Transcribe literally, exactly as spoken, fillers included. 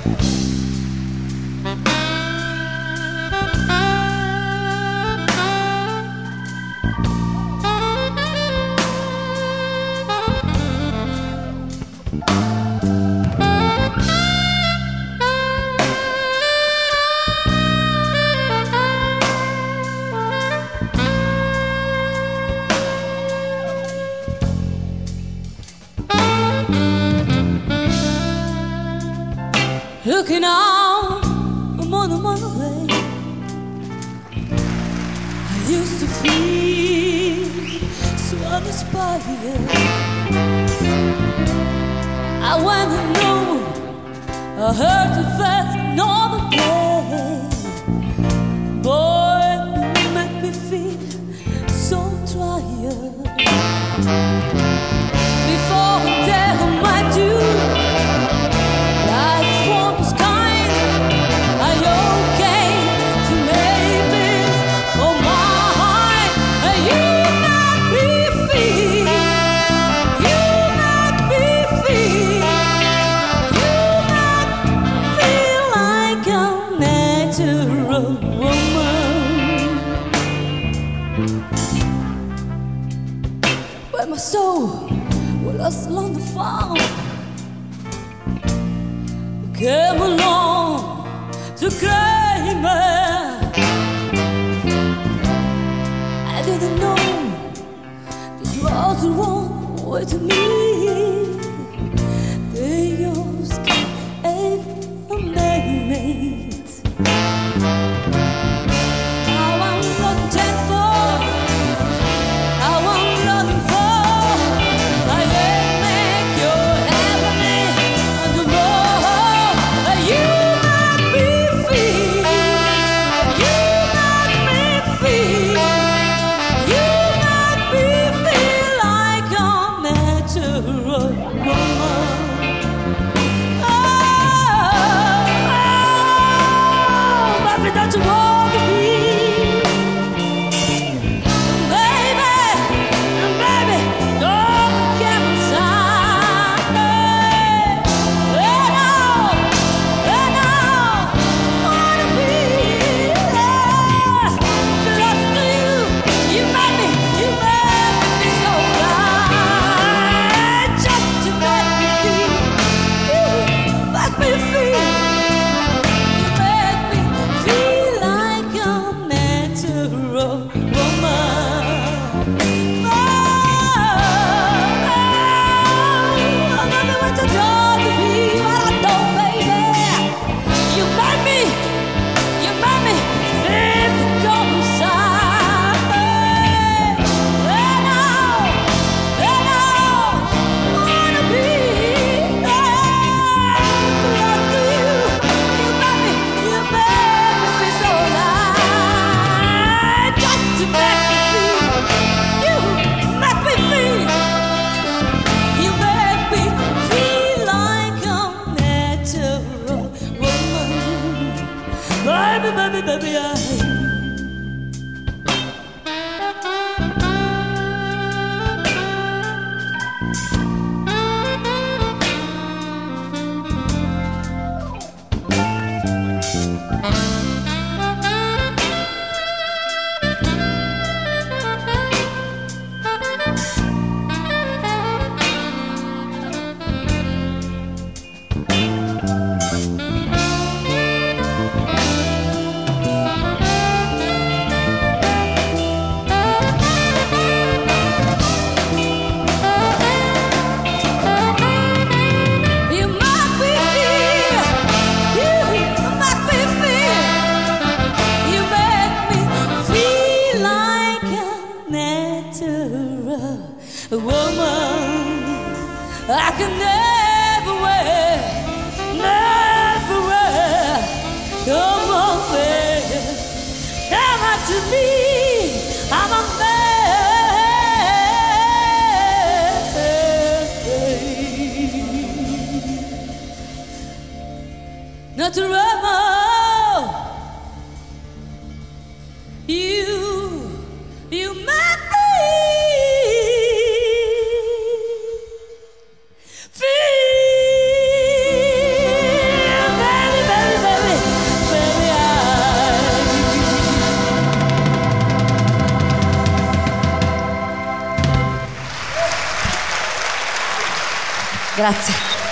Looking out among the way, I used to feel so uninspired. I went alone, I heard the fast another day. Boy, you make me feel so tired. Before the day of my due, my soul was lost along the farm. Came along to claim me. I didn't know this was the wrong way to me. They used ain't a mate. Now I'm looking for, now I'm looking for. I can never wear, never wear. Come on, baby, come on to me. I'm a man. Not to rumble. You, you met me. Feel Grazie.